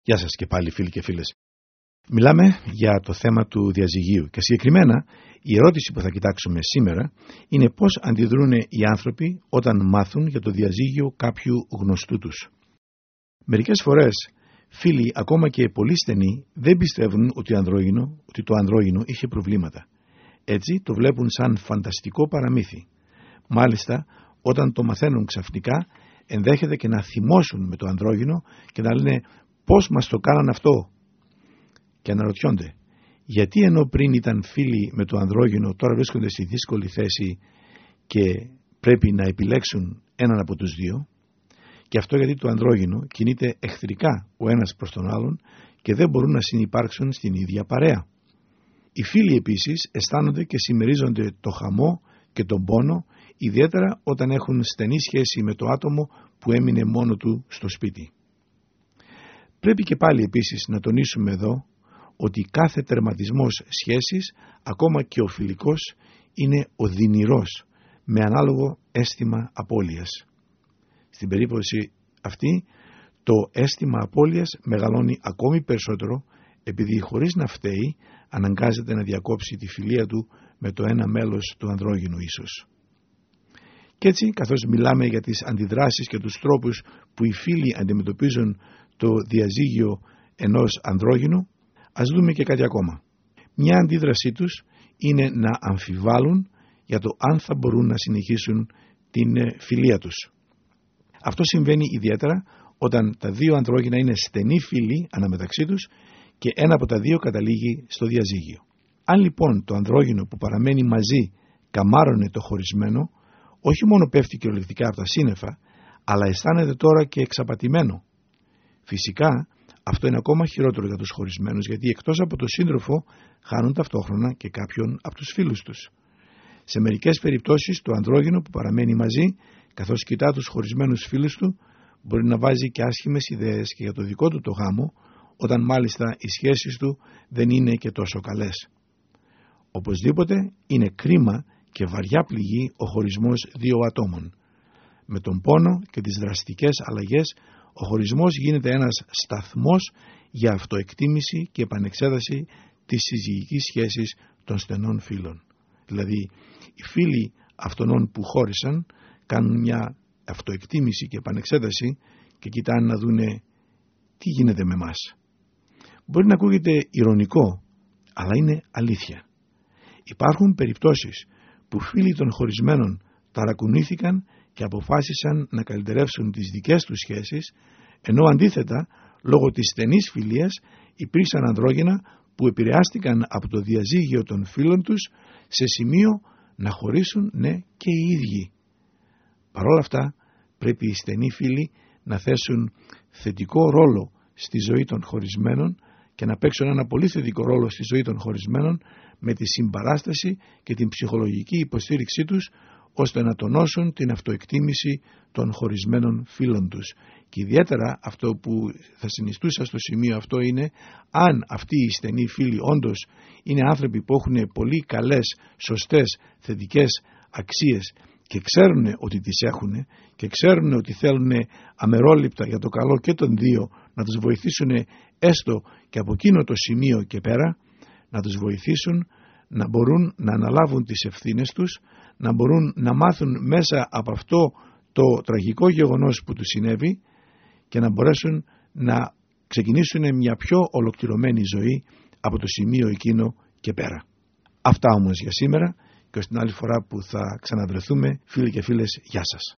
Γεια σας και πάλι φίλοι και φίλες. Μιλάμε για το θέμα του διαζυγίου και συγκεκριμένα η ερώτηση που θα κοιτάξουμε σήμερα είναι πώς αντιδρούν οι άνθρωποι όταν μάθουν για το διαζύγιο κάποιου γνωστού τους. Μερικές φορές φίλοι, ακόμα και πολύ στενοί, δεν πιστεύουν ότι το ανδρόγυνο είχε προβλήματα. Έτσι το βλέπουν σαν φανταστικό παραμύθι. Μάλιστα, όταν το μαθαίνουν ξαφνικά, ενδέχεται και να θυμώσουν με το ανδρόγυνο και να λένε πώς μας το κάναν αυτό. Και αναρωτιόνται, γιατί ενώ πριν ήταν φίλοι με το ανδρόγυνο, τώρα βρίσκονται στη δύσκολη θέση και πρέπει να επιλέξουν έναν από τους δύο. Και αυτό γιατί το ανδρόγυνο κινείται εχθρικά ο ένας προς τον άλλον και δεν μπορούν να συνυπάρξουν στην ίδια παρέα. Οι φίλοι επίσης αισθάνονται και συμμερίζονται το χαμό και τον πόνο, ιδιαίτερα όταν έχουν στενή σχέση με το άτομο που έμεινε μόνο του στο σπίτι. Πρέπει και πάλι επίσης να τονίσουμε εδώ ότι κάθε τερματισμός σχέσης, ακόμα και ο φιλικός, είναι οδυνηρός, με ανάλογο αίσθημα απώλειας. Στην περίπτωση αυτή, το αίσθημα απώλειας μεγαλώνει ακόμη περισσότερο, επειδή χωρίς να φταίει, αναγκάζεται να διακόψει τη φιλία του με το ένα μέλος του ανδρόγυνου ίσως. Κι έτσι, καθώς μιλάμε για τις αντιδράσεις και τους τρόπους που οι φίλοι αντιμετωπίζουν το διαζύγιο ενός ανδρόγυνου, ας δούμε και κάτι ακόμα. Μια αντίδρασή τους είναι να αμφιβάλλουν για το αν θα μπορούν να συνεχίσουν την φιλία τους. Αυτό συμβαίνει ιδιαίτερα όταν τα δύο ανδρόγυνα είναι στενοί φίλοι αναμεταξύ τους και ένα από τα δύο καταλήγει στο διαζύγιο. Αν λοιπόν το ανδρόγυνο που παραμένει μαζί καμάρωνε το χωρισμένο, όχι μόνο πέφτει κυριολεκτικά από τα σύννεφα, αλλά αισθάνεται τώρα και εξαπατημένο. Φυσικά αυτό είναι ακόμα χειρότερο για τους χωρισμένους, γιατί εκτός από τον σύντροφο χάνουν ταυτόχρονα και κάποιον από τους φίλους τους. Σε μερικές περιπτώσεις το ανδρόγυνο που παραμένει μαζί, καθώς κοιτά τους χωρισμένους φίλους του, μπορεί να βάζει και άσχημες ιδέες και για το δικό του το γάμο, όταν μάλιστα οι σχέσεις του δεν είναι και τόσο καλές. Οπωσδήποτε είναι κρίμα και βαριά πληγή ο χωρισμός δύο ατόμων. Με τον πόνο και τις δραστικές αλλαγές, ο χωρισμός γίνεται ένας σταθμός για αυτοεκτίμηση και επανεξέταση της συζυγικής σχέσης των στενών φίλων. Δηλαδή, οι φίλοι αυτών που χώρισαν κάνουν μια αυτοεκτίμηση και επανεξέταση και κοιτάνε να δούνε τι γίνεται με μας. Μπορεί να ακούγεται ηρωνικό, αλλά είναι αλήθεια. Υπάρχουν περιπτώσεις που φίλοι των χωρισμένων ταρακουνήθηκαν και αποφάσισαν να καλυτερεύσουν τις δικές τους σχέσεις, ενώ αντίθετα, λόγω της στενής φιλίας, υπήρξαν ανδρόγυνα που επηρεάστηκαν από το διαζύγιο των φίλων τους σε σημείο να χωρίσουν και οι ίδιοι. Παρ' όλα αυτά, πρέπει οι στενοί φίλοι να θέσουν θετικό ρόλο στη ζωή των χωρισμένων και να παίξουν ένα πολύ θετικό ρόλο στη ζωή των χωρισμένων με τη συμπαράσταση και την ψυχολογική υποστήριξή τους, ώστε να τονώσουν την αυτοεκτίμηση των χωρισμένων φίλων τους. Και ιδιαίτερα αυτό που θα συνιστούσα στο σημείο αυτό είναι, αν αυτοί οι στενοί φίλοι όντως είναι άνθρωποι που έχουν πολύ καλές, σωστές, θετικές αξίες και ξέρουν ότι τις έχουν και ξέρουν ότι θέλουν αμερόληπτα για το καλό και των δύο να τους βοηθήσουν έστω και από εκείνο το σημείο και πέρα, να τους βοηθήσουν να μπορούν να αναλάβουν τις ευθύνες τους, να μπορούν να μάθουν μέσα από αυτό το τραγικό γεγονός που τους συνέβη και να μπορέσουν να ξεκινήσουν μια πιο ολοκληρωμένη ζωή από το σημείο εκείνο και πέρα. Αυτά όμως για σήμερα και ως την άλλη φορά που θα ξαναβρεθούμε, φίλοι και φίλες, γεια σας.